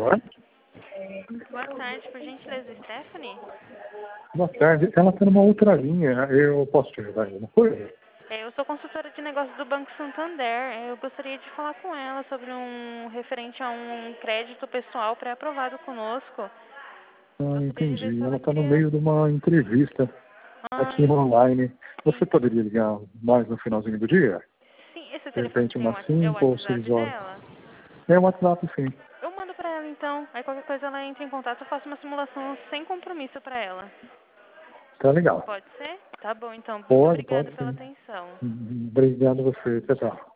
falar? Boa tarde, por gentileza, Stephanie? Boa tarde. Ela está numa outra linha. Eu posso te ajudar em alguma coisa? Eu sou consultora de negócios do Banco Santander. Eu gostaria de falar com ela sobre referente a um crédito pessoal pré-aprovado conosco. Gostaria de ver Entendi. se Ela ela está no queria... meio de uma entrevista aqui online. Você poderia ligar mais no finalzinho do dia? Sim, esse De telefone repente, tem umas é o 5 ou WhatsApp 6 horas. dela? É o WhatsApp, sim. Eu mando pra ela então. Aí qualquer coisa ela entra em contato, eu faço uma simulação sem compromisso pra ela. Tá legal. Pode ser? Tá bom então. Muito Pode obrigada pela sim. atenção. Obrigado a você. Tchau, tchau.